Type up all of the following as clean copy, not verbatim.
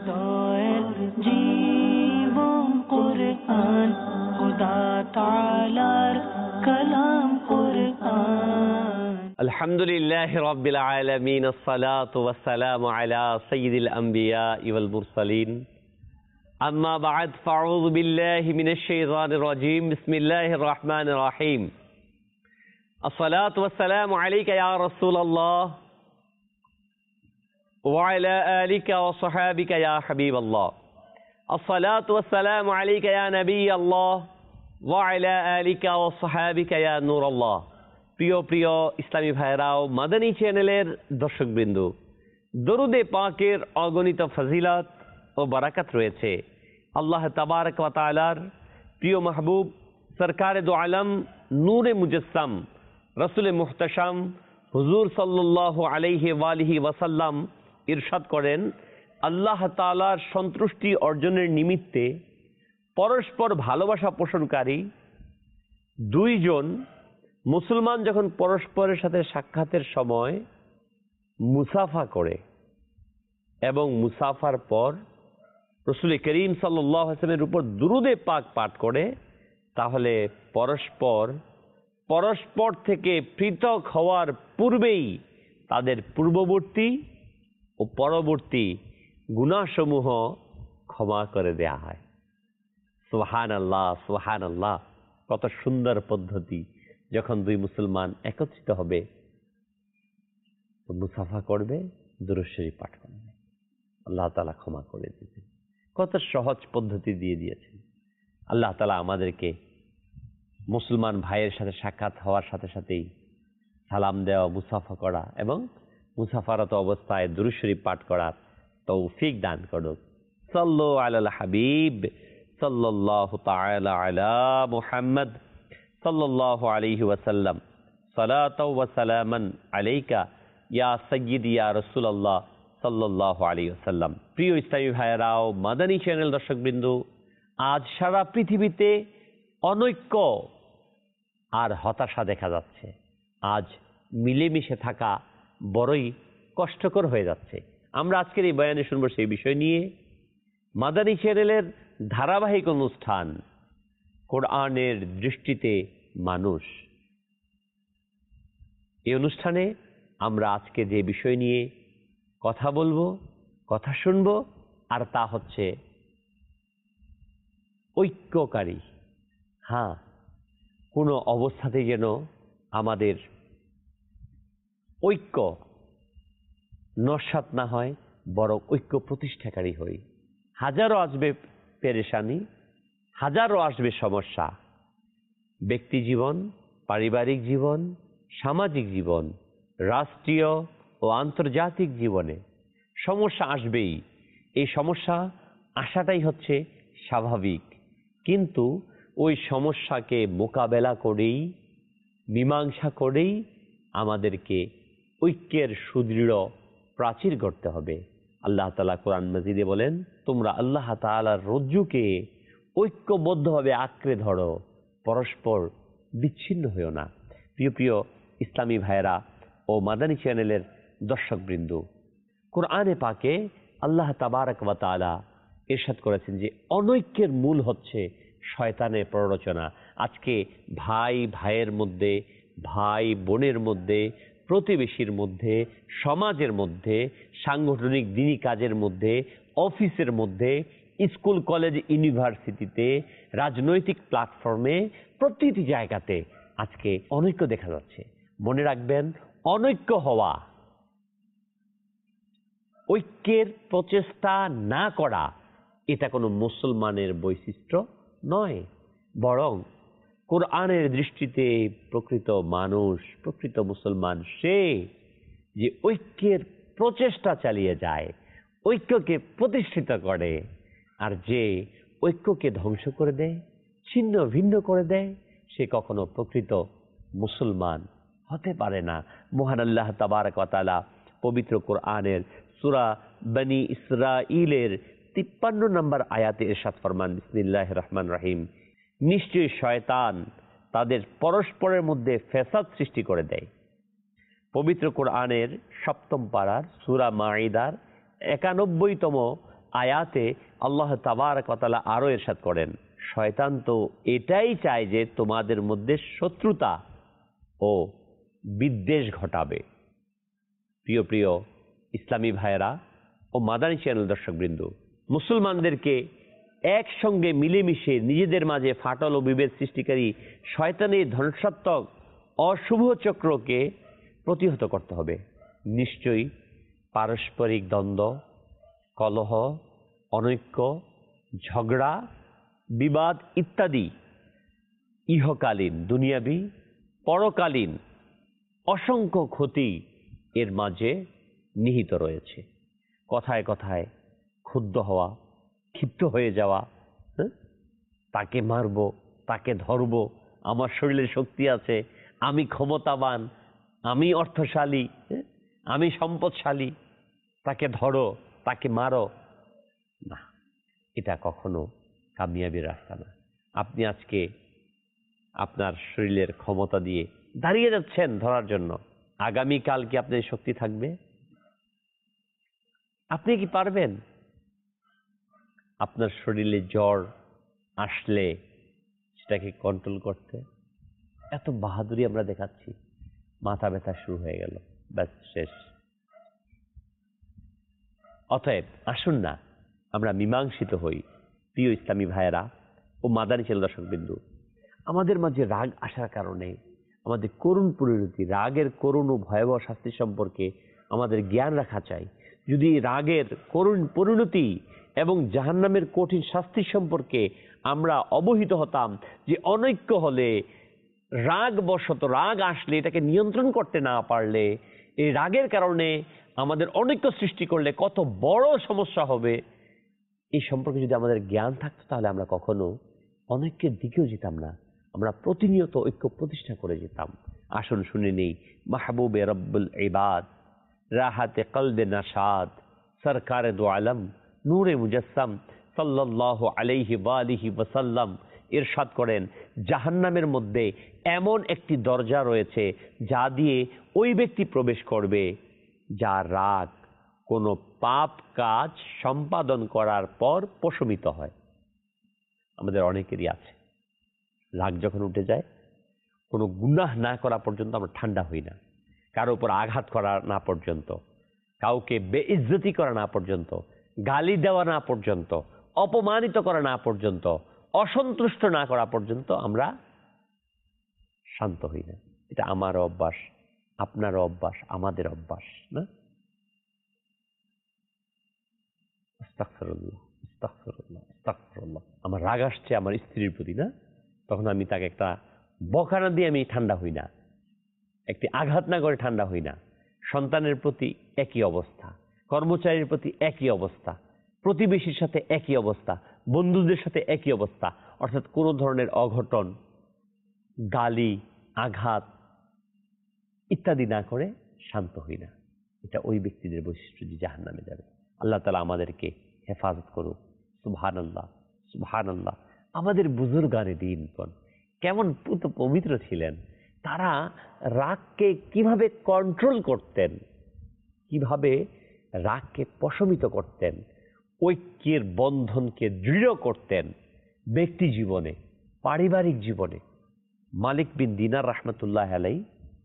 হৃদয়ের জীবন কুরআন খুদা তাআলার কালাম কুরআন। আলহামদুলিল্লাহি রাব্বিল আলামিন, আসসালাতু ওয়াসসালামু আলা সাইয়্যিদিল আমবিয়া ওয়াল মুরসালিন। আম্মা বা'দ, ফাআউযু বিল্লাহি মিনাশ শাইতানির রাজীম। বিসমিল্লাহির রহমানির রহিম। আসসালাতু ওয়াসসালামু আলাইকা ইয়া রাসূলুল্লাহ ওয়া আলা আলিকা ওয়া সাহবিকা ইয়া হাবিবাল্লাহ। আসসালাতু ওয়াসসালামু আলাইকা ইয়া নবিয়াল্লাহ ওয়া আলা আলিকা ওয়া সাহবিকা ইয়া নূরাল্লাহ। প্রিয় প্রিয় ইসলামী ভাইরাও, মাদানী চ্যানেলের দর্শকবৃন্দ, দরুদে পাকের অগণিত ফজিলত ও বারাকাত রয়েছে আল্লাহ তাবারক ওয়া তাআলার প্রিয় মাহবুব সরকারে দো আলম নূরে মুজস্সম রসুলে মুহতাশাম হুজুর সাল্লাল্লাহু আলাইহি ওয়ালিহি ওয়াসাল্লাম ইরশাদ করেন, আল্লাহ তাআলার সন্তুষ্টি অর্জনের নিমিত্তে পরস্পর ভালোবাসা পোষণকারী দুইজন মুসলমান যখন পরস্পরের সাথে সাক্ষাতের সময় মুসাফা করে এবং মুসাফার পর রসুল করিম সাল্লাল্লাহু আলাইহি ওয়াসাল্লামের উপর দুরুদে পাক পাঠ করে, তাহলে পরস্পর থেকে পৃথক হওয়ার পূর্বেই তাদের পূর্ববর্তী ও পরবর্তী গুনাহসমূহ ক্ষমা করে দেয়া হয়। সুবহানাল্লাহ, সুবহানাল্লাহ। কত সুন্দর পদ্ধতি! যখন দুই মুসলমান একত্রিত হবে, মুসাফা করবে, দুরূদ শরীফ পাঠ করবে, আল্লাহ তাআলা ক্ষমা করে দিবেন। কত সহজ পদ্ধতি দিয়ে দিয়েছেন আল্লাহ তাআলা আমাদেরকে। মুসলমান ভাইয়ের সাথে সাক্ষাৎ হওয়ার সাথে সাথেই সালাম দেওয়া, মুসাফা করা এবং মুসাফারত অবস্থায় দুরূদ শরীফ পাঠ করার তৌফিক দান করুক। সাল্লু আলাল হাবিব সাল্লাল্লাহু তাআলা আলা মুহাম্মদ সাল্লাল্লাহু আলাইহি ওয়াসাল্লাম। সালাতু ওয়া সালামান আলাইকা ইয়া সাইয়্যিদি ইয়া রাসূলুল্লাহ সাল্লাল্লাহু আলাইহি ওয়াসাল্লাম। প্রিয় ইসলামী ভাইয়েরাও, মাদানী চ্যানেল দর্শকবৃন্দ, আজ সারা পৃথিবীতে অনৈক্য আর হতাশা দেখা যাচ্ছে। আজ মিলেমিশে থাকা বড়ই কষ্টকর হয়ে যাচ্ছে। আমরা আজকের এই বয়ানে শুনবো সেই বিষয় নিয়ে। মাদানী চ্যানেলের ধারাবাহিক অনুষ্ঠান কোরআনের দৃষ্টিতে মানুষ। এই অনুষ্ঠানে আমরা আজকে যে বিষয় নিয়ে কথা বলবো, কথা শুনবো, আর তা হচ্ছে ঐক্যকারী। হ্যাঁ, কোনো অবস্থাতেই যেন আমাদের ঐক্য নস্যাৎ না হয়, বরং ঐক্য প্রতিষ্ঠাকারী হই। হাজারো আসবে পেরেশানি, হাজারো আসবে সমস্যা, ব্যক্তি জীবন, পারিবারিক জীবন, সামাজিক জীবন, রাষ্ট্রীয় ও আন্তর্জাতিক জীবনে সমস্যা আসবেই। এই সমস্যা আসাটাই হচ্ছে স্বাভাবিক, কিন্তু ওই সমস্যাকে মোকাবেলা করেই, মীমাংসা করেই আমাদেরকে ঐক্যের সুদৃঢ় প্রাচীর গড়তে হবে। আল্লাহ তাআলা কোরআন মাজিদে বলেন, তোমরা আল্লাহ তাআলার রজ্জুকে ঐক্যবদ্ধভাবে আঁকড়ে ধরো, পরস্পর বিচ্ছিন্ন হইও না। প্রিয় প্রিয় ইসলামী ভাইয়েরা ও মাদানী চ্যানেলের দর্শকবৃন্দ, কোরআনে পাকে আল্লাহ তাবারক ওয়া তাআলা ইরশাদ করেছেন যে অনৈক্যের মূল হচ্ছে শয়তানের প্ররোচনা। আজকে ভাই ভাইয়ের মধ্যে, ভাই বোনের মধ্যে, প্রতিবেশীর মধ্যে, সমাজের মধ্যে, সাংগঠনিক দিনী কাজের মধ্যে, অফিসের মধ্যে, স্কুল কলেজ ইউনিভার্সিটিতে, রাজনৈতিক প্ল্যাটফর্মে, প্রতিটি জায়গাতে আজকে অনৈক্য দেখা যাচ্ছে। মনে রাখবেন, অনৈক্য হওয়া, ঐক্যের প্রচেষ্টা না করা, এটা কোনো মুসলমানের বৈশিষ্ট্য নয়, বরং কোরআনের দৃষ্টিতে প্রকৃত মানুষ, প্রকৃত মুসলমান সে যে ঐক্যের প্রচেষ্টা চালিয়ে যায়, ঐক্যকে প্রতিষ্ঠিত করে, আর যে ঐক্যকে ধ্বংস করে দেয়, ছিন্ন ভিন্ন করে দেয়, সে কখনো প্রকৃত মুসলমান হতে পারে না। মহান আল্লাহ তাবারক ওয়া তাআলা পবিত্র কোরআনের সূরা বনী ইসরাঈলের 53 নম্বর আয়াতে ইরশাদ ফরমান, বিসমিল্লাহির রহমানির রহিম, নিশ্চয়ই শয়তান তাদের পরস্পরের মধ্যে ফ্যাসাদ সৃষ্টি করে দেয়। পবিত্র কোরআনের 7ম পারার সূরা মাঈদার 91তম আয়াতে আল্লাহ তাবারক ওয়া তাআলা আরো ইরশাদ করেন, শয়তান তো এটাই চায় যে তোমাদের মধ্যে শত্রুতা ও বিদ্বেষ ঘটাবে। প্রিয় প্রিয় ইসলামী ভাইয়েরা ও মাদানী চ্যানেল দর্শকবৃন্দ, মুসলমানদেরকে একসঙ্গে মিলেমিশে নিজেদের মাঝে ফাটল ও বিভেদ সৃষ্টিকারী শয়তানের ধ্বংসাত্মক অশুভ চক্রকে প্রতিহত করতে হবে। নিশ্চয়ই পারস্পরিক দ্বন্দ্ব, কলহ, অনৈক্য, ঝগড়া, বিবাদ ইত্যাদি ইহকালীন, দুনিয়াবি, পরকালীন অসংখ্য ক্ষতি এর মাঝে নিহিত রয়েছে। কথায় কথায় ক্ষুব্ধ হওয়া, ক্ষিপ্ত হয়ে যাওয়া, তাকে মারব, তাকে ধরব, আমার শরীরে শক্তি আছে, আমি ক্ষমতাবান, আমি অর্থশালী, আমি সম্পদশালী, তাকে ধরো, তাকে মারো। না, এটা কখনো কামিয়াবির রাস্তা না। আপনি আজকে আপনার শরীরের ক্ষমতা দিয়ে দাঁড়িয়ে যাচ্ছেন ধরার জন্য, আগামীকাল কি আপনার শক্তি থাকবে? আপনি কি পারবেন? আপনার শরীরে জ্বর আসলে সেটাকে কন্ট্রোল করতে? এত বাহাদুরি আমরা দেখাচ্ছি, মাথা ব্যথা শুরু হয়ে গেল, ব্যাস শেষ। অতএব আসুন না আমরা মীমাংসিত হই। প্রিয় ইসলামী ভাইয়েরা ও মাদানী চ্যানেল দর্শকবৃন্দ, আমাদের মাঝে রাগ আসার কারণে আমাদের করুণ পরিণতি, রাগের করুণ ও ভয়াবহ শাস্তি সম্পর্কে আমাদের জ্ঞান রাখা চাই। যদি রাগের করুণ পরিণতি এবং জাহান্নামের কঠিন শাস্তি সম্পর্কে আমরা অবহিত হতাম, যে অনৈক্য হলে, রাগ বশত, রাগ আসলে এটাকে নিয়ন্ত্রণ করতে না পারলে, এই রাগের কারণে আমাদের অনৈক্য সৃষ্টি করলে কত বড় সমস্যা হবে, এই সম্পর্কে যদি আমাদের জ্ঞান থাকতো তাহলে আমরা কখনো অনৈক্যের দিকেও যেতাম না, আমরা প্রতিনিয়ত ঐক্য প্রতিষ্ঠা করে যেতাম। আসুন শুনে নেই মাহবুবে রব্বুল ইবাদ, রাহাতে কলবে নাশাদ, সরকারে দো আলম, নূরে মুজাসসাম সাল্লাল্লাহু আলাইহি ওয়া আলিহি ওয়াসাল্লাম ইরশাদ করেন, জাহান্নামের মধ্যে এমন একটি দরজা রয়েছে যা দিয়ে ওই ব্যক্তি প্রবেশ করবে যার রাগ কোনো পাপ কাজ সম্পাদন করার পর প্রশমিত হয়। আমাদের অনেকেরই আছে, রাগ যখন উঠে যায়, কোনো গুনাহ না করা পর্যন্ত আমরা ঠান্ডা হই না, কারো উপর আঘাত করা না পর্যন্ত, কাউকে বেইজ্জতি করা না পর্যন্ত, গালি দেওয়া না পর্যন্ত, অপমানিত করা না পর্যন্ত, অসন্তুষ্ট না করা পর্যন্ত আমরা শান্ত হই না। এটা আমার অভ্যাস, আপনার অভ্যাস, আমাদের অভ্যাস না? আস্তাগফিরুল্লাহ, আস্তাগফিরুল্লাহ, আস্তাগফিরুল্লাহ। আমার রাগ আসছে আমার স্ত্রীর প্রতি, না? তখন আমি তাকে একটা বকানা দিয়ে আমি ঠান্ডা হই না, একটি আঘাত না করে ঠান্ডা হই না। সন্তানের প্রতি একই অবস্থা, কর্মচারীর প্রতি একই অবস্থা, প্রতিবেশীর সাথে একই অবস্থা, বন্ধুদের সাথে একই অবস্থা। অর্থাৎ কোনো ধরনের অঘটন, গালি, আঘাত ইত্যাদি না করে শান্ত হই না। এটা ওই ব্যক্তিদের বৈশিষ্ট্য যে জাহান্নামে যাবে। আল্লাহ তাআলা আমাদেরকে হেফাজত করুক। সুবহানাল্লাহ, সুবহানাল্লাহ। আমাদের বুজুর্গানে দিনগণ কেমন পবিত্র ছিলেন, তারা রাগকে কিভাবে কন্ট্রোল করতেন, কিভাবে রাগকে প্রশমিত করতেন, ঐক্যের বন্ধনকে দৃঢ় করতেন ব্যক্তি জীবনে, পারিবারিক জীবনে। মালিক বিন দিনার রাহমাতুল্লাহ আলাইহি,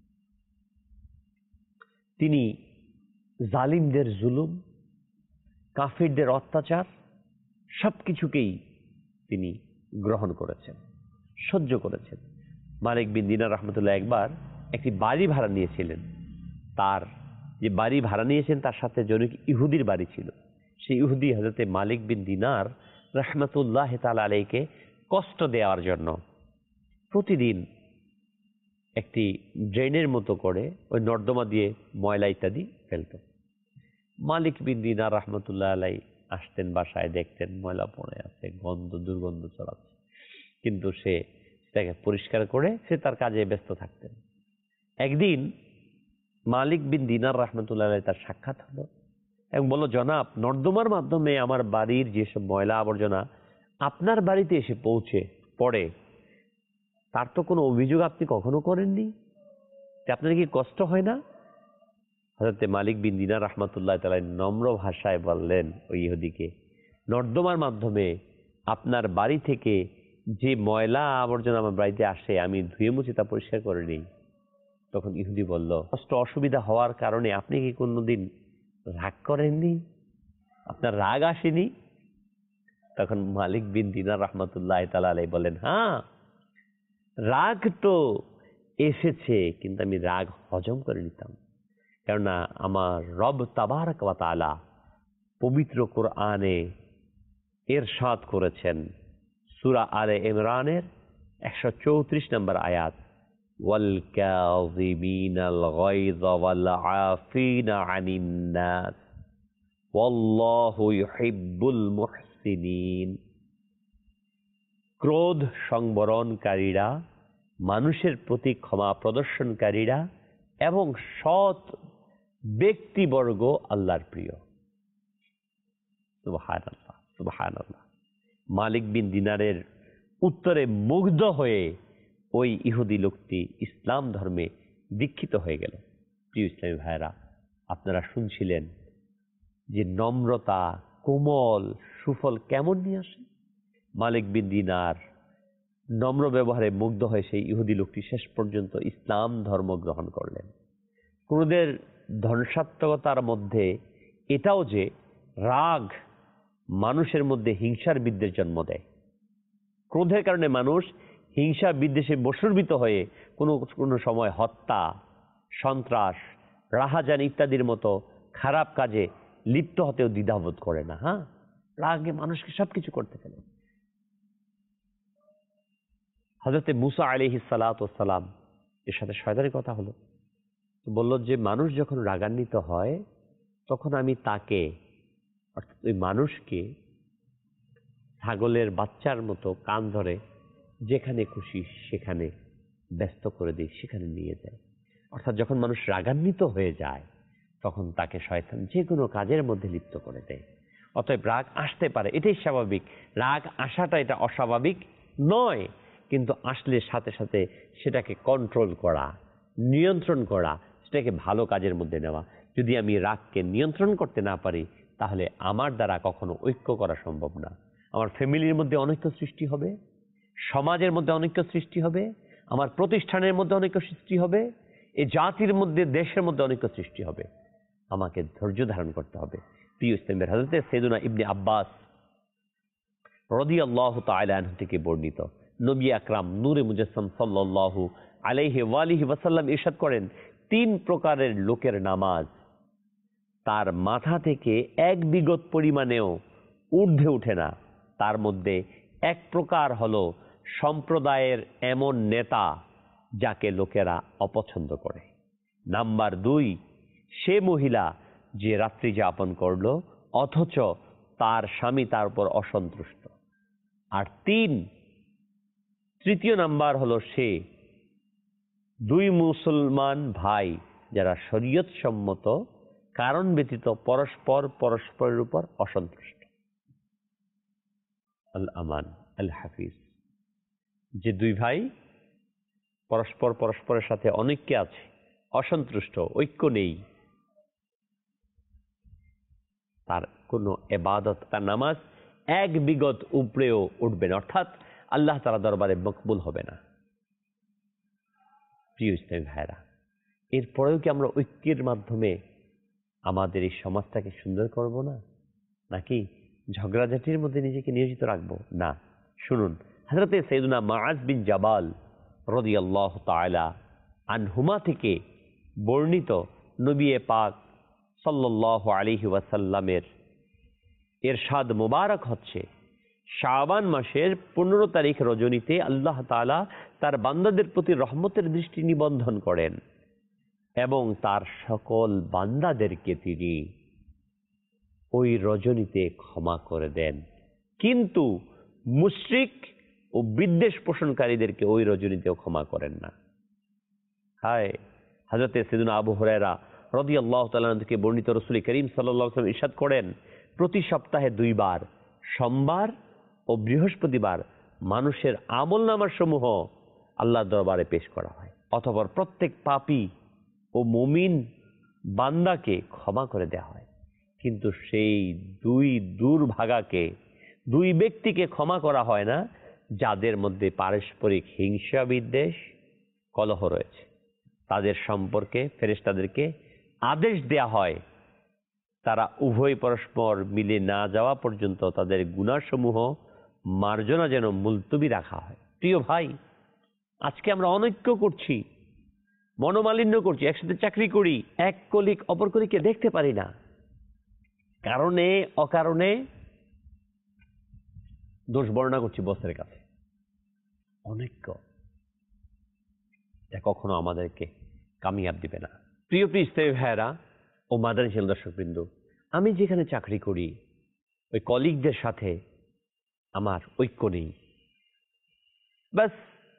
তিনি জালিমদের জুলুম, কাফিরদের অত্যাচার সবকিছুকেই তিনি গ্রহণ করেছেন, সহ্য করেছেন। মালিক বিন দিনার রাহমাতুল্লাহ একবার একটি বাড়ি ভাড়া নিয়েছিলেন। তার যে বাড়ি ভাড়া নিয়েছেন তার সাথে জনৈক ইহুদির বাড়ি ছিল। সেই ইহুদি হযরতে মালিক বিন দিনার রাহমাতুল্লাহ তাআলা আলাইহিকে কষ্ট দেওয়ার জন্য প্রতিদিন একটি ড্রেনের মতো করে ওই নর্দমা দিয়ে ময়লা ইত্যাদি ফেলত। মালিক বিন দিনার রাহমাতুল্লাহ আলাইহি আসতেন বাসায়, দেখতেন ময়লা পড়ে আছে, গন্ধ, দুর্গন্ধ ছড়াচ্ছে, কিন্তু সে সেটাকে পরিষ্কার করে সে তার কাজে ব্যস্ত থাকতেন। একদিন মালিক বিন দিনার রাহমাতুল্লাহ আলাইহি তার সাক্ষাৎ হলো এবং বলল, জনাব, নর্দমার মাধ্যমে আমার বাড়ির যেসব ময়লা আবর্জনা আপনার বাড়িতে এসে পৌঁছে পড়ে, তার তো কোনো অভিযোগ আপনি কখনো করেননি, আপনার কি কষ্ট হয় না? হযরতে মালিক বিন দিনার রাহমাতুল্লাহ তাআলা নম্র ভাষায় বললেন ওই ইহুদিকে, নর্দমার মাধ্যমে আপনার বাড়ি থেকে যে ময়লা আবর্জনা আমার বাড়িতে আসে আমি ধুয়ে মুছে তা পরিষ্কার করে নিই। তখন ইহুদি বলল, কষ্ট অসুবিধা হওয়ার কারণে আপনি কি কোনোদিন রাগ করেননি? আপনার রাগ আসেনি? তখন মালিক বিন দিনার রহমতুল্লাহ তাআলা আলাইহি বলেন, হ্যাঁ, রাগ তো এসেছে, কিন্তু আমি রাগ হজম করে নিতাম। কেননা আমার রব তাবারক ওয়া তাআলা পবিত্র কোরআনে ইরশাদ করেছেন, সূরা আলে ইমরানের 134 নম্বর আয়াত, ওয়াল কাযিমিনাল গায়য ওয়াল আফিনা আনিন নাস ওয়াল্লাহু ইউহিব্বুল মুহসিনিন। ক্রোধ সংবরণকারীরা, মানুষের প্রতি ক্ষমা প্রদর্শনকারীরা এবং সৎ ব্যক্তিবর্গ আল্লাহর প্রিয়। সুবহানাল্লাহ, সুবহানাল্লাহ। মালিক বিন দিনারের উত্তরে মুগ্ধ হয়ে ওই ইহুদি লোকটি ইসলাম ধর্মে দীক্ষিত হয়ে গেল। প্রিয় ইসলামী ভাইরা, আপনারা শুনছিলেন যে নম্রতা, কোমল সুফল কেমন নিয়ে আসে। মালিক বিন দিনার নম্র ব্যবহারে মুগ্ধ হয়ে সেই ইহুদি লোকটি শেষ পর্যন্ত ইসলাম ধর্ম গ্রহণ করলেন। ক্রোধের ধ্বংসাত্মকতার মধ্যে এটাও যে রাগ মানুষের মধ্যে হিংসার বিদ্বেষ জন্ম দেয়। ক্রোধের কারণে মানুষ হিংসা বিদ্বেষে বশীভূত হয়ে কোনো সময় হত্যা, সন্ত্রাস, রাহাজানি ইত্যাদির মতো খারাপ কাজে লিপ্ত হতেও দ্বিধাবোধ করে না। হ্যাঁ, রাগে মানুষকে সবকিছু করতে ফেলে। হযরতে মুসা আলাইহিস সালাতু ওয়াস সালাম এর সাথে শয়তানের কথা হলো, বলল যে মানুষ যখন রাগান্বিত হয় তখন আমি তাকে, অর্থাৎ ওই মানুষকে ছাগলের বাচ্চার মতো কান ধরে যেখানে খুশি সেখানে ব্যস্ত করে দিই, সেখানে নিয়ে যায়। অর্থাৎ যখন মানুষ রাগান্বিত হয়ে যায় তখন তাকে শয়তান যে কোনো কাজের মধ্যে লিপ্ত করে দেয়। অতএব রাগ আসতে পারে, এটাই স্বাভাবিক। রাগ আসাটা এটা অস্বাভাবিক নয়, কিন্তু আসলে সাথে সাথে সেটাকে কন্ট্রোল করা, নিয়ন্ত্রণ করা, সেটাকে ভালো কাজের মধ্যে নেওয়া। যদি আমি রাগকে নিয়ন্ত্রণ করতে না পারি তাহলে আমার দ্বারা কখনো ঐক্য করা সম্ভব না। আমার ফ্যামিলির মধ্যে অনৈক্য সৃষ্টি হবে, সমাজের মধ্যে অনৈক্য সৃষ্টি হবে, আমার প্রতিষ্ঠানের মধ্যে অনৈক্য সৃষ্টি হবে, এই জাতির মধ্যে, দেশের মধ্যে অনৈক্য সৃষ্টি হবে। আমাকে ধৈর্য ধারণ করতে হবে। প্রিয় ইসলামের হযরতে সাইয়েদুনা ইবনে আব্বাস রাদিয়াল্লাহু তাআলা আনহু থেকে বর্ণিত, নবী আকরাম নূরে মুজাসসাম সাল্লাল্লাহু আলাইহি ওয়া আলিহি ওয়াসাল্লাম ইরশাদ করেন, 3 প্রকারের লোকের নামাজ তার মাথা থেকে 1 বিগত পরিমাণেও ঊর্ধ্বে ওঠে না। তার মধ্যে এক প্রকার হলো সম্প্রদায়ের এমন নেতা যাকে লোকেরা অপছন্দ করে। নাম্বার 2, সে মহিলা যে রাত্রি যাপন করলো অথচ তার স্বামী তার উপর অসন্তুষ্ট। আর 3 নাম্বার হলো সে 2 মুসলমান ভাই যারা শরীয়ত সম্মত কারণ ব্যতীত পরস্পরের উপর অসন্তুষ্ট। আল আমান আল হাফিজ, যে 2 ভাই পরস্পরের সাথে অনৈক্যে আছে, অসন্তুষ্ট, ঐক্য নেই, তার কোনো ইবাদত, তার নামাজ 1 বিগত উপরেও উঠবে না, অর্থাৎ আল্লাহ তাআলার দরবারে মকবুল হবে না। প্রিয় ইসলামী ভাইরা, এরপরেও কি আমরা ঐক্যের মাধ্যমে আমাদের এই সমাজটাকে সুন্দর করব না, নাকি ঝগড়াঝাটির মধ্যে নিজেকে নিয়োজিত রাখবো? না। শুনুন, হযরতে সাইয়েদুনা মুআজ বিন জাবাল রাদিয়াল্লাহু তাআলা আনহুমা থেকে বর্ণিত নবী পাক সাল্লাল্লাহু আলাইহি ওয়াসাল্লামের ইরশাদ মুবারক হচ্ছে, শাবান মাসের 15 তারিখ রজনীতে আল্লাহ তাআলা তার বান্দাদের প্রতি রহমতের দৃষ্টি নিবন্ধন করেন এবং তার সকল বান্দাদেরকে তিনি ওই রজনীতে ক্ষমা করে দেন, কিন্তু মুশরিক ও বিদ্বেষ পোষণকারীদেরকে ওই রজনীতেও ক্ষমা করেন না। হায়, হযরতে সাইয়েদুনা আবু হুরায়রা রাদিয়াল্লাহু তাআলা থেকে বর্ণিত, রাসূল করিম সাল্লাল্লাহু আলাইহি ওয়াসাল্লাম ইরশাদ করেন, প্রতি সপ্তাহে 2 বার, সোমবার ও বৃহস্পতিবার মানুষের আমলনামার সমূহ আল্লাহর দরবারে পেশ করা হয়। অতঃপর প্রত্যেক পাপী ও মুমিন বান্দাকে ক্ষমা করে দেওয়া হয়। কিন্তু সেই দুই দুর্ভাগাকে, দুই ব্যক্তিকে ক্ষমা করা হয় না যাদের মধ্যে পারস্পরিক হিংসা বিদ্বেষ কলহ রয়েছে। তাদের সম্পর্কে ফেরেশতাদেরকে আদেশ দেয়া হয় তারা উভয় পরস্পর মিলে না যাওয়া পর্যন্ত তাদের গুনাহসমূহ মার্জনা যেন মুলতবি রাখা হয়। প্রিয় ভাই, আজকে আমরা অনৈক্য করছি, মনোমালিন্য করছি, একসাথে চাকরি করি, এক কলিগ অপর কলিগকে দেখতে পারি না, কারণে অকারণে দোষ বর্ণনা করছি বসের কাছে। অনৈক্য এটা কখনো আমাদেরকে কামিয়াব দিবে না। প্রিয় ইসলামী ভাইয়েরা ও মাদানী ছেলে দর্শকবৃন্দ, আমি যেখানে চাকরি করি ওই কলিগদের সাথে আমার ঐক্য নেই, ব্যাস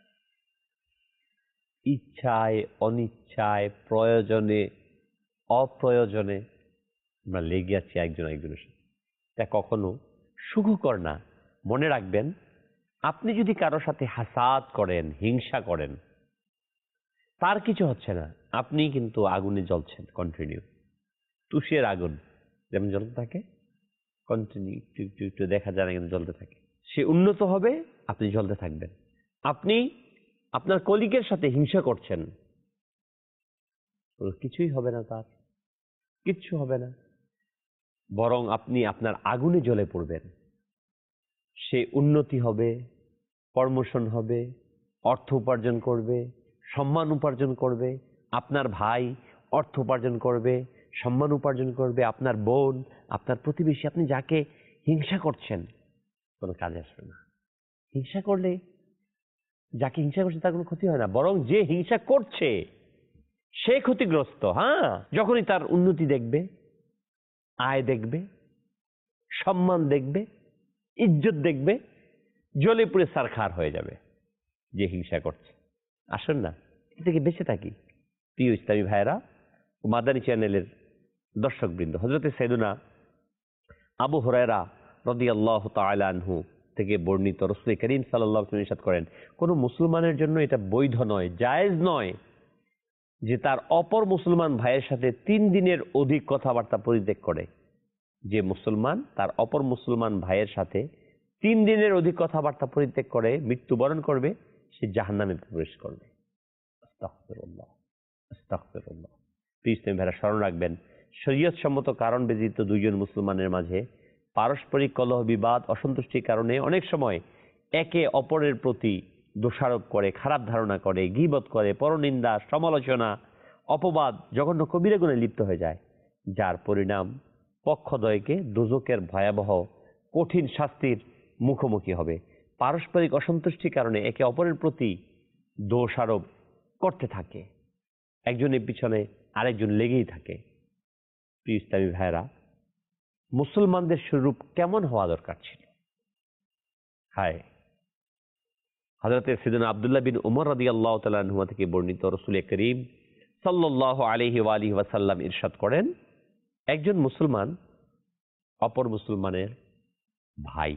ইচ্ছায় অনিচ্ছায় প্রয়োজনে অপ্রয়োজনে আমরা লেগে আছি একজন একজনের সাথে। এটা কখনো সুখকর না। মনে রাখবেন, আপনি যদি কারোর সাথে হাসাদ করেন, হিংসা করেন, তার কিছু হচ্ছে না, আপনি কিন্তু আগুনে জ্বলছেন কন্টিনিউ। তুষের আগুন যেমন জ্বলতে থাকে কন্টিনিউ, একটু একটু একটু দেখা যায় না কিন্তু জ্বলতে থাকে। সে উন্নত হবে, আপনি জ্বলতে থাকবেন। আপনি আপনার কলিগের সাথে হিংসা করছেন, কিছুই হবে না, তার কিচ্ছু হবে না, বরং আপনি আপনার আগুনে জ্বলে পড়বেন। সে উন্নতি হবে, প্রমোশন হবে, অর্থ উপার্জন করবে, সম্মান উপার্জন করবে, আপনার ভাই অর্থ উপার্জন করবে, সম্মান উপার্জন করবে, আপনার বোন, আপনার প্রতিবেশী, আপনি যাকে হিংসা করছেন কোনো কাজে আসবে না। হিংসা করলে যাকে হিংসা করছে তার কোনো ক্ষতি হয় না, বরং যে হিংসা করছে সে ক্ষতিগ্রস্ত। হ্যাঁ, যখনই তার উন্নতি দেখবে, আয় দেখবে, সম্মান দেখবে, ইজ্জত দেখবে, জ্বলে পুড়ে সারখার হয়ে যাবে যে হিংসা করছে। আসুন না এ থেকে বেঁচে থাকি। প্রিয় ইসলামী ভাইয়েরা ও মাদানী চ্যানেলের দর্শকবৃন্দ, হযরত সাইয়েদুনা আবু হুরায়রা রাদিয়াল্লাহু তাআলা আনহু থেকে বর্ণিত, রাসূল করিম সাল্লাল্লাহু আলাইহি ওয়াসাল্লাম ইরশাদ করেন, কোন মুসলমানের জন্য এটা বৈধ নয়, জায়েজ নয় যে তার অপর মুসলমান ভাইয়ের সাথে 3 দিনের অধিক কথাবার্তা পরিত্যাগ করে। যে মুসলমান তার অপর মুসলমান ভাইয়ের সাথে 3 দিনের অধিক কথাবার্তা পরিত্যাগ করে মৃত্যুবরণ করবে, সে জাহান্নামে প্রবেশ করবে। আস্তাগফিরুল্লাহ, আস্তাগফিরুল্লাহ। প্রিয় ইসলামী ভাইরা, স্মরণ রাখবেন, শরীয়ত সম্মত কারণ ব্যতীত দুইজন মুসলমানের মাঝে পারস্পরিক কলহ, বিবাদ, অসন্তুষ্টির কারণে অনেক সময় একে অপরের প্রতি দোষারোপ করে, খারাপ ধারণা করে, গীবত করে, পরনিন্দা, সমালোচনা, অপবাদ, জঘন্য কবিরা গুনাহে লিপ্ত হয়ে যায়, যার পরিণাম পক্ষদ্বয়কে দোজখের ভয়াবহ কঠিন শাস্তির মুখোমুখি হবে। পারস্পরিক অসন্তুষ্টির কারণে একে অপরের প্রতি দোষারোপ করতে থাকে, একজনের পিছনে আরেকজন লেগেই থাকে। প্রিয় ইসলামী ভাইরা, মুসলমানদের স্বরূপ কেমন হওয়া দরকার ছিল? হায়, হযরত সাইয়েদুনা আব্দুল্লাহ বিন উমর রাদিয়াল্লাহু তাআলা আনহু থেকে বর্ণিত, রাসূল করিম সাল্লাল্লাহু আলাইহি ওয়া আলিহি ওয়াসাল্লাম ইরশাদ করেন, একজন মুসলমান অপর মুসলমানের ভাই।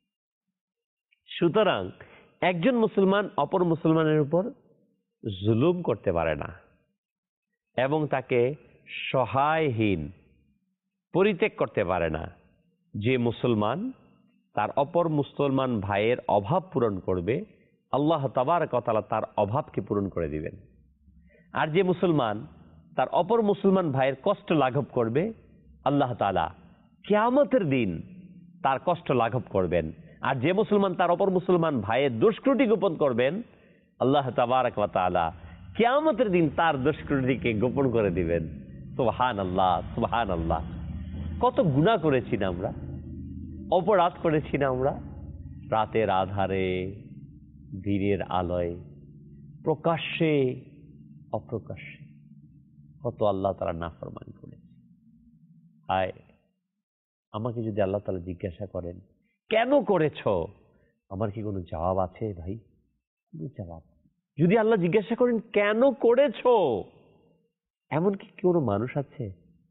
সুতরাং একজন মুসলমান অপর মুসলমানের উপর জুলুম করতে পারে না এবং তাকে সহায়হীন পরিত্যাগ করতে পারে না। যে মুসলমান তার অপর মুসলমান ভাইয়ের অভাব পূরণ করবে, আল্লাহ তাবারক ওয়া তাআলা তার অভাবকে পূরণ করে দিবেন। আর যে মুসলমান তার অপর মুসলমান ভাইয়ের কষ্ট লাঘব করবে, আল্লাহ তাআলা কিয়ামতের দিন তার কষ্ট লাঘব করবেন। আর যে মুসলমান তার অপর মুসলমান ভাইয়ের দুষ্কৃতি গোপন করবেন, আল্লাহ তাবারক ওয়া তাআলা কিয়ামতের দিন তার দুষ্কৃতিকে গোপন করে দিবেন। সুবহানাল্লাহ, সুবহানাল্লাহ। কত গুনাহ করেছি না আমরা, অপরাধ করেছি না আমরা, রাতের আধারে, দিনের আলোয়, প্রকাশ্যে অপ্রকাশ্যে কত আল্লাহ তাআলা নাফরমানি করেছি। হায়, আমাকে যদি আল্লাহ তাআলা জিজ্ঞাসা করেন কেন করেছো, আমার কি কোনো জবাব আছে ভাই? কোনো জবাব। যদি আল্লাহ জিজ্ঞাসা করেন কেন করেছো, এমন কি কোনো মানুষ আছে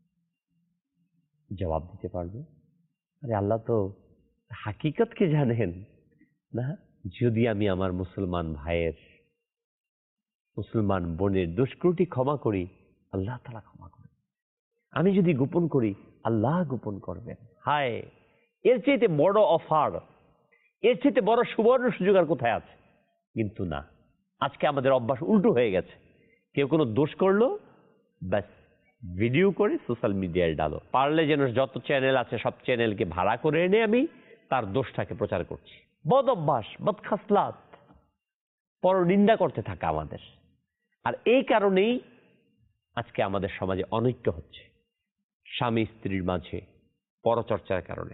জবাব দিতে পারবে? আরে আল্লাহ তো হাকিকতকে জানেন না। যদি আমি আমার মুসলমান ভাইয়ের, মুসলমান বোনের দুষ্কৃতি ক্ষমা করি, আল্লাহ তাআলা ক্ষমা করেন। আমি যদি গোপন করি, আল্লাহ গোপন করবেন। হায়, এর চাইতে বড় অফার, এর চাইতে বড় সুবর্ণ সুযোগ আর কোথায় আছে? কিন্তু না, আজকে আমাদের অভ্যাস উল্টো হয়ে গেছে। কেউ কোনো দোষ করলো, ব্যাস ভিডিও করে সোশ্যাল মিডিয়ায় ডালো। পারলে যেন যত চ্যানেল আছে সব চ্যানেলকে ভাড়া করে এনে আমি তার দোষটাকে প্রচার করছি। বদ অভ্যাস, বদখাসলাত, পরনিন্দা করতে থাকা আমাদের। আর এই কারণেই আজকে আমাদের সমাজে অনৈক্য হচ্ছে। স্বামী স্ত্রীর মাঝে পরচর্চার কারণে,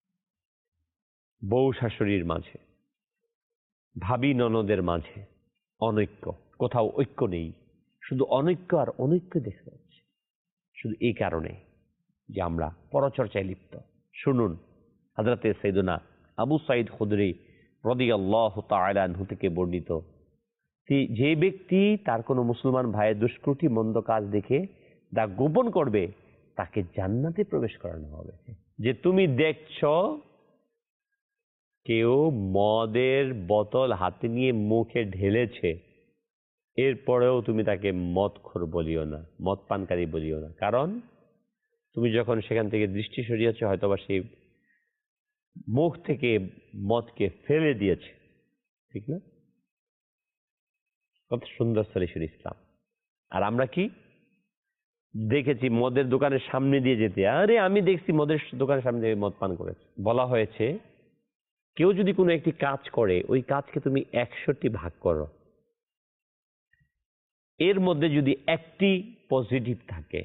বউ শাশুড়ির মাঝে, ভাবি ননদের মাঝে অনৈক্য, কোথাও ঐক্য নেই, শুধু অনৈক্য আর অনৈক্য দেখা যাচ্ছে। শুধু এই কারণে যে আমরা পরচর্চায় লিপ্ত। শুনুন, হযরতে সাইয়েদুনা আবু সাঈদ খুদরি রাদিয়াল্লাহু তাআলা আনহু থেকে বর্ণিত, যে ব্যক্তি তার কোনো মুসলমান ভাইয়ের দুষ্কৃতি মন্দ কাজ দেখে তা গোপন করবে, তাকে জান্নাতে প্রবেশ করানো হবে। যে তুমি দেখছো কেউ মদের বোতল হাতে নিয়ে মুখে ঢেলেছে, এরপরেও তুমি তাকে মদখোর বলিও না, মদ পানকারী বলিও না। কারণ তুমি যখন সেখান থেকে দৃষ্টি সরিয়েছো, হয়তোবা সেই মুখ থেকে মদকে ফেলে দিয়েছে। ঠিক না? কত সুন্দর সলিউশন ইসলাম। আর আমরা কি দেখেছি? মদের দোকানের সামনে দিয়ে যেতে, আরে আমি দেখছি মদের দোকানের সামনে দিয়ে মদ পান করেছে। বলা হয়েছে কেউ যদি কোনো একটি কাজ করে, ওই কাজকে তুমি 100টি ভাগ করো, এর মধ্যে যদি একটি পজিটিভ থাকে,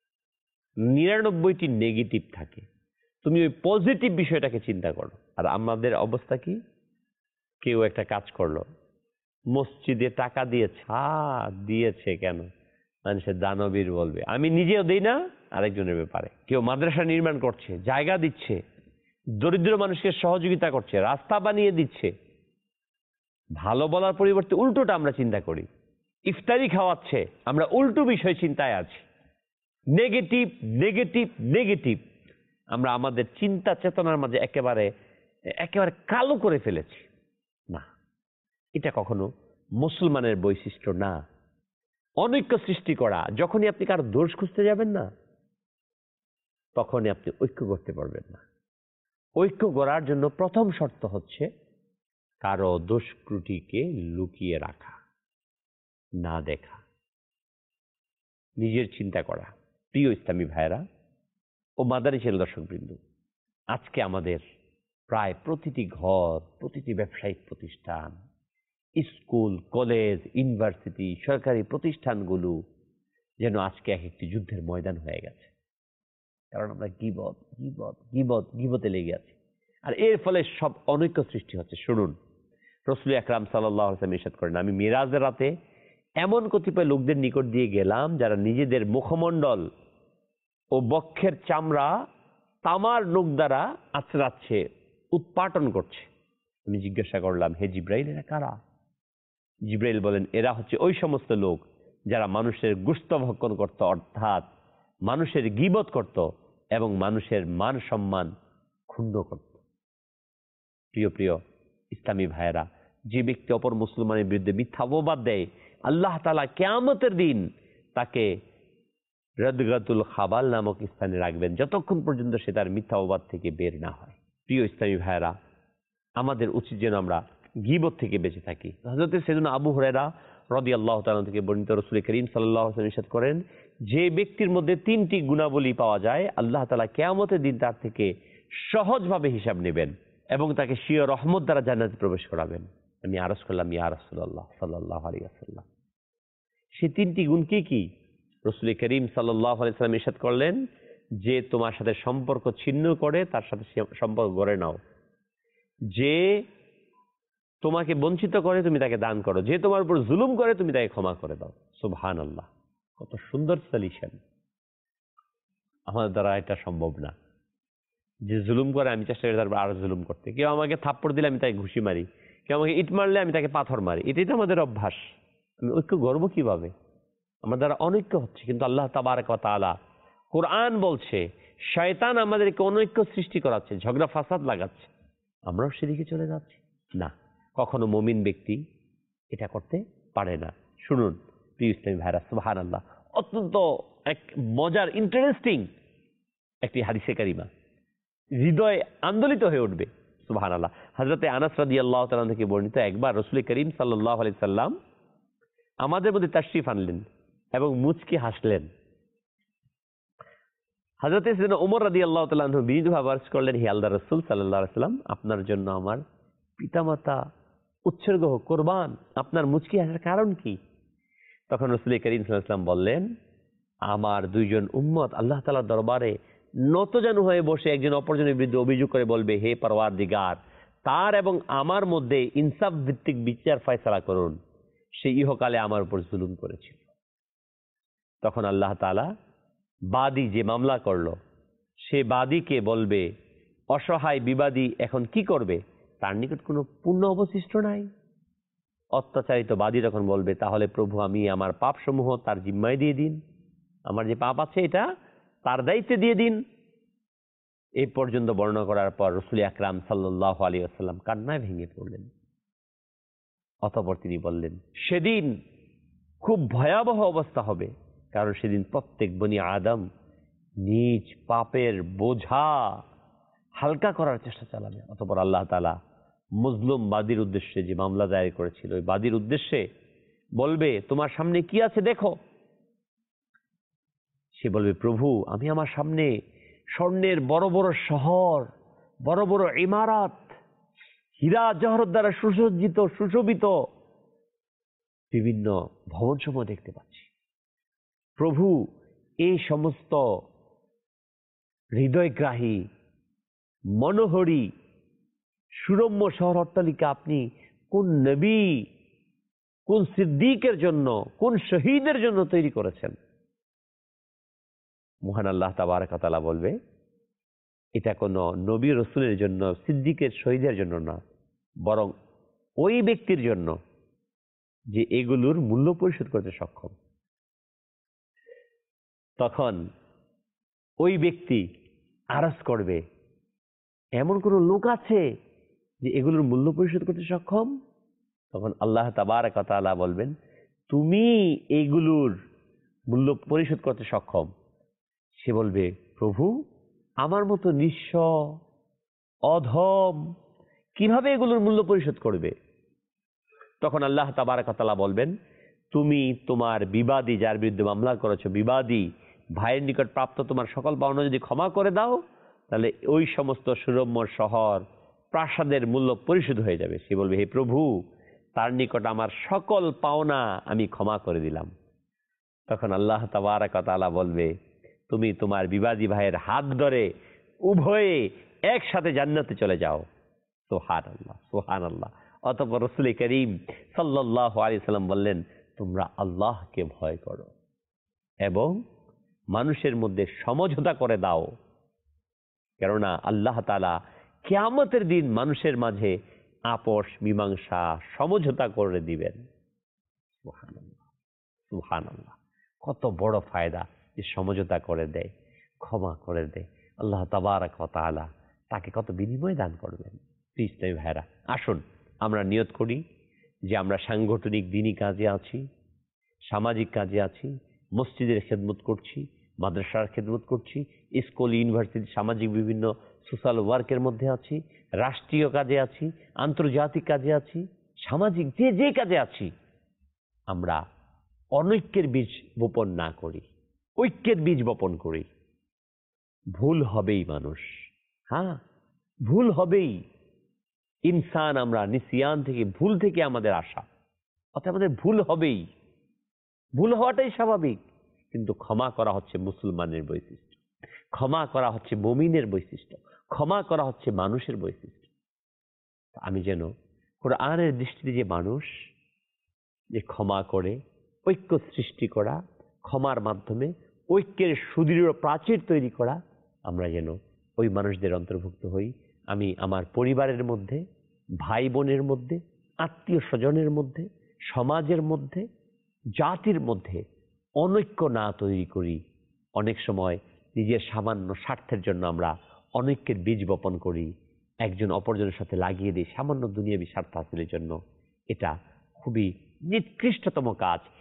99টি নেগেটিভ থাকে, তুমি ওই পজিটিভ বিষয়টাকে চিন্তা করো। আর আমাদের অবস্থা কি? কেউ একটা কাজ করলো, মসজিদে টাকা দিয়েছে, দিয়েছে কেন, মানুষের দানবীর বলবে, আমি নিজেও দেই না আরেকজনের ব্যাপারে। কেউ মাদ্রাসা নির্মাণ করছে, জায়গা দিচ্ছে, দরিদ্র মানুষকে সহযোগিতা করছে, রাস্তা বানিয়ে দিচ্ছে, ভালো বলার পরিবর্তে উল্টোটা আমরা চিন্তা করি। ইফতারি খাওয়াচ্ছে, আমরা উল্টো বিষয় চিন্তায় আছি। নেগেটিভ নেগেটিভ নেগেটিভ, আমরা আমাদের চিন্তা চেতনার মাঝে একেবারে একেবারে কালো করে ফেলেছি। না, এটা কখনো মুসলমানের বৈশিষ্ট্য না। অনৈক্য সৃষ্টি করা, যখনই আপনি কারো দোষ খুঁজতে যাবেন না, তখনই আপনি ঐক্য করতে পারবেন না। ঐক্য করার জন্য প্রথম শর্ত হচ্ছে কারো দোষ ত্রুটিকে লুকিয়ে রাখা, না দেখা, নিজের চিন্তা করা। প্রিয় ইসলামী ভাইরা ও মাদানী চ্যানেল দর্শকবৃন্দ, আজকে আমাদের প্রায় প্রতিটি ঘর, প্রতিটি ব্যবসায়িক প্রতিষ্ঠান, স্কুল, কলেজ, ইউনিভার্সিটি, সরকারি প্রতিষ্ঠানগুলো যেন আজকে এক একটি যুদ্ধের ময়দান হয়ে গেছে। কারণ আমরা গীবত গীবত গীবত গীবতে লেগে আছি। আর এর ফলে সব অনৈক্য সৃষ্টি হচ্ছে। শুনুন, রাসূল আকরাম সাল্লাল্লাহু আলাইহি ওয়াসাল্লাম ইরশাদ করেন, আমি মিরাজের রাতে এমন কতিপয় লোকদের নিকট দিয়ে গেলাম যারা নিজেদের মুখমণ্ডল ও বক্ষের চামড়া তামার নখ দ্বারা আঁচড়াচ্ছে, উৎপাটন করছে। আমি জিজ্ঞাসা করলাম, হে জিব্রাইল, এরা কারা? জিব্রাইল বলেন, এরা হচ্ছে ওই সমস্ত লোক যারা মানুষের গোশত ভক্ষণ করত, অর্থাৎ মানুষের গীবত করত এবং মানুষের মান সম্মান ক্ষুণ্ণ করত। প্রিয় প্রিয় ইসলামী ভাইয়েরা, যে ব্যক্তি অপর মুসলমানের বিরুদ্ধে মিথ্যা অপবাদ দেয়, আল্লাহ তাআলা কিয়ামতের দিন তাকে রদগাতুল খাবাল নামক স্থানে রাখবেন, যতক্ষণ পর্যন্ত সে তার মিথ্যা অপবাদ থেকে বের না হয়। প্রিয় ইসলামী ভাইয়েরা, আমাদের উচিত যেন আমরা গীবত থেকে বেঁচে থাকি। হযরত সাইয়েদুনা আবু হুরায়রা রাদিয়াল্লাহু তাআলা থেকে বর্ণিত, রাসূল করিম সাল্লাল্লাহু আলাইহি ওয়াসাল্লাম ইরশাদ করেন, যে ব্যক্তির মধ্যে 3টি গুণাবলী পাওয়া যায়, আল্লাহ তাআলা কিয়ামতের দিন তার থেকে সহজভাবে হিসাব নেবেন এবং তাকে স্বীয় রহমত দ্বারা জান্নাতে প্রবেশ করাবেন। আমি আরজ করলাম, ইয়া রাসূলুল্লাহ সাল্লাল্লাহু আলাইহি ওয়াসাল্লাম, সেই 3টি গুণ কি কি? রাসূল করিম সাল্লাল্লাহু আলাইহি ওয়াসাল্লাম ইরশাদ করলেন, যে তোমার সাথে সম্পর্ক ছিন্ন করে তার সাথে সম্পর্ক গড়ে নাও, যে তোমাকে বঞ্চিত করে তুমি তাকে দান করো, যে তোমার উপর জুলুম করে তুমি তাকে ক্ষমা করে দাও। সুবহানাল্লাহ, কত সুন্দর সলিউশন। আমাদের দ্বারা এটা সম্ভব না। যে জুলুম করে আমি চেষ্টা করি তারপর আরো জুলুম করতে। কেউ আমাকে থাপ্পড় দিলে আমি তাকে ঘুষি মারি, কেউ আমাকে ইট মারলে আমি তাকে পাথর মারি। এটাই তো আমাদের অভ্যাস। আমি ঐক্য গর্ব কিভাবে? আমার দ্বারা অনৈক্য হচ্ছে। কিন্তু আল্লাহ তাবারক ওয়া তাআলা কোরআন বলছে, শয়তান আমাদেরকে অনৈক্য সৃষ্টি করাচ্ছে, ঝগড়া ফাসাদ লাগাচ্ছে, আমরাও সেদিকে চলে যাচ্ছি। না, কখনো মুমিন ব্যক্তি এটা করতে পারে না। শুনুন প্রিয় ইসলামী ভাইরা, সুবহানাল্লাহ, অত্যন্ত এক মজার ইন্টারেস্টিং একটি হাদিসে কারিমা, হৃদয় আন্দোলিত হয়ে উঠবে। সুবহানাল্লাহ। হযরতে আনাস রাদিয়াল্লাহু তাআলা থেকে বর্ণিত, একবার রাসূল করিম সাল্লাল্লাহু আলাইহি সাল্লাম আমাদের মধ্যে তাশরিফ আনলেন এবং মুচকি হাসলেন। হযরতে সাইয়েদনা ওমর রাদিয়াল্লাহু তাআলা আনহু বিনীতভাবে আরজ করলেন, হে আল্লাহর রাসূল সাল্লাল্লাহু আলাইহি সাল্লাম, আপনার জন্য আমার পিতামাতা উৎসর্গ হোক, কুরবান, আপনার মুচকি হাসার কারণ কি? তখন রাসূল করিম সাল্লাল্লাহু আলাইহি সাল্লাম বললেন, আমার দুইজন উম্মত আল্লাহ তাআলার দরবারে নতজানু হয়ে বসে একজন অপরজনের বিরুদ্ধে অভিযোগ করে বলবে, হে পরওয়ারদিগার, তার এবং আমার মধ্যে ইনসাফ ভিত্তিক বিচার ফয়সালা করুন, সে ইহকালে আমার উপর জুলুম করেছিল। তখন আল্লাহ তাআলা বাদী যে মামলা করলো সে বাদীকে বলবে, অসহায় বিবাদী এখন কি করবে? তার নিকট কোনো পুণ্য অবশিষ্ট নাই। অত্যাচারিত বাদী তখন বলবে, তাহলে প্রভু আমি আমার পাপ সমূহ তার জিম্মায় দিয়ে দিন, আমার যে পাপ আছে এটা তার দায়িত্বে দিয়ে দিন। এই পর্যন্ত বর্ণনা করার পর রাসূল আকরাম সাল্লাল্লাহু আলাইহি ওয়াসাল্লাম কান্নায় ভেঙে পড়লেন। অতঃপর তিনি বললেন, সেদিন খুব ভয়াবহ অবস্থা হবে, কারণ সেদিন প্রত্যেক বনি আদম নিজ পাপের বোঝা হালকা করার চেষ্টা চালাবে। অতঃপর আল্লাহ তাআলা মজলুম বাদীর উদ্দেশ্যে যে মামলা দায়ের করেছিল ওই বাদীর উদ্দেশ্যে বলবে, তোমার সামনে কি আছে দেখো। সে বলবে, প্রভু আমি আমার সামনে স্বর্ণের বড় বড় শহর, বড় বড় ইমারত, হীরা জহরত দ্বারা সুসজ্জিত সুশোভিত বিভিন্ন ভবনসমূহ দেখতে পাচ্ছি। প্রভু এই সমস্ত হৃদয়গ্রাহী মনোহরী সুরম্য শহর অট্টালিকা আপনি কোন নবী, কোন সিদ্দিকের জন্য, কোন শহীদের জন্য তৈরি করেছেন? মহান আল্লাহ তাবারক ওয়া তাআলা বলবে, এটা কোনো নবী রাসূলের জন্য, সিদ্দিকের, শহীদের জন্য না, বরং ওই ব্যক্তির জন্য যে এগুলোর মূল্য পরিশোধ করতে সক্ষম। তখন ওই ব্যক্তি আরজ করবে, এমন কোন লোক আছে যে এগুলোর মূল্য পরিশোধ করতে সক্ষম? তখন আল্লাহ তাবারক ওয়া তাআলা বলবেন, তুমি এইগুলোর মূল্য পরিশোধ করতে সক্ষম। সে বলবে, প্রভু আমার মতো নিঃস্ব অধম কিভাবে এগুলোর মূল্য পরিশোধ করবে? তখন আল্লাহ তাবারক ওয়া তাআলা বলবেন, তুমি তোমার বিবাদী, যার বিরুদ্ধে মামলা করেছো, বিবাদী ভাইয়ের নিকট প্রাপ্ত তোমার সকল পাওনা যদি ক্ষমা করে দাও, তাহলে ওই সমস্ত সুরম্য শহর প্রাসাদের মূল্য পরিশোধ হয়ে যাবে। সে বলবে, হে প্রভু তার নিকট আমার সকল পাওনা আমি ক্ষমা করে দিলাম। তখন আল্লাহ তাবারক ওয়া তাআলা বলবে, তুমি তোমার বিবাদী ভাইয়ের হাত ধরে উভয়ে একসাথে জান্নাতে চলে যাও। সুবহানাল্লাহ, সুবহানাল্লাহ। অতঃপর রাসূল করিম সাল্লাল্লাহু আলাইহি সাল্লাম বললেন, তোমরা আল্লাহকে ভয় করো এবং মানুষের মধ্যে সমঝোতা করে দাও, কেননা আল্লাহ তাআলা কিয়ামতের দিন মানুষের মাঝে আপোষ মীমাংসা সমঝোতা করে দিবেন। সুবহানাল্লাহ, সুবহানাল্লাহ। কত বড় ফায়দা যে সমঝোতা করে দেয়, ক্ষমা করে দেয়। আল্লাহ তাবারক ওয়া তাআলা তাকে কত বিনিময় দান করবেন। প্লিজ তাই ভাইরা, আসুন আমরা নিয়ত করি যে আমরা সাংগঠনিক দিনী কাজে আছি, সামাজিক কাজে আছি, মসজিদের খেদমত করছি, মাদ্রাসার খেদমত করছি, স্কুল ইউনিভার্সিটি সামাজিক বিভিন্ন সোশ্যাল ওয়ার্কের মধ্যে আছি, রাষ্ট্রীয় কাজে আছি, আন্তর্জাতিক কাজে আছি, সামাজিক যে যে কাজে আছি, আমরা অনৈক্যের বীজ বপন না করি, ঐক্যের বীজ বপন করি। ভুল হবেই মানুষ, হ্যাঁ ভুল হবেই। ইনসান আমরা, নিসিয়ান থেকে, ভুল থেকে আমাদের আসা, অর্থাৎ আমাদের ভুল হবেই, ভুল হওয়াটাই স্বাভাবিক। কিন্তু ক্ষমা করা হচ্ছে মুসলমানের বৈশিষ্ট্য, ক্ষমা করা হচ্ছে মুমিনের বৈশিষ্ট্য, ক্ষমা করা হচ্ছে মানুষের বৈশিষ্ট্য। আমি যেন কোরআনের দৃষ্টিতে যে মানুষ যে ক্ষমা করে ঐক্য সৃষ্টি করা, ক্ষমার মাধ্যমে ঐক্যের সুদৃঢ় প্রাচীর তৈরি করা, আমরা যেন ওই মানুষদের অন্তর্ভুক্ত হই। আমি আমার পরিবারের মধ্যে, ভাই বোনের মধ্যে, আত্মীয় স্বজনের মধ্যে, সমাজের মধ্যে, জাতির মধ্যে অনৈক্য না তৈরি করি। অনেক সময় নিজের সামান্য স্বার্থের জন্য আমরা অনৈক্যের বীজ বপন করি, একজন অপরজনের সাথে লাগিয়ে দিই সামান্য দুনিয়াবী স্বার্থ হাসিলের জন্য। এটা খুবই নিকৃষ্টতম কাজ।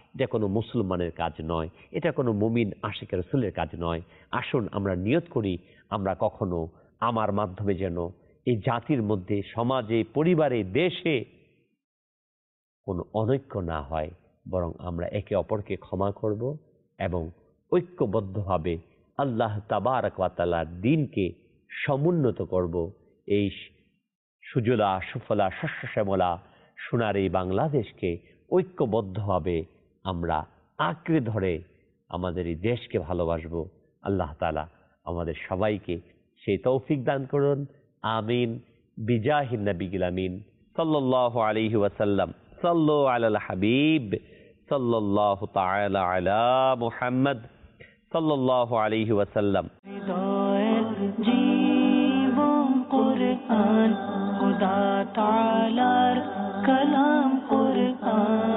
এটা কোনো মুসলমানের কাজ নয়, এটা কোনো মুমিন আশিক রাসূলের কাজ নয়। আসুন আমরা নিয়ত করি, আমরা কখনো আমার মাধ্যমে যেন এই জাতির মধ্যে, সমাজে, পরিবারে, দেশে কোনো অনৈক্য না হয়, বরং আমরা একে অপরকে ক্ষমা করব এবং ঐক্যবদ্ধভাবে আল্লাহ তাবারক ওয়া তাআলার দ্বীনকে সমুন্নত করব। এই সুজলা সুফলা শস্য শ্যামলা সোনার এই বাংলাদেশকে ঐক্যবদ্ধভাবে আমরা আঁকড়ে ধরে আমাদের এই দেশকে ভালোবাসবো। আল্লাহ তাআলা আমাদের সবাইকে সেই তৌফিক দান করুন। আমিন। বিজাহিন নবিয়িল আমিন সাল্লাল্লাহু আলাইহি ওয়াসাল্লাম। সাল্লু আলাল হাবিব সাল্লাল্লাহু তাআলা আলা মুহাম্মদ সাল্লাল্লাহু আলাইহি ওয়াসাল্লাম। হৃদয়ের জীবন কুরআন, খোদা তাআলার কালাম কুরআন।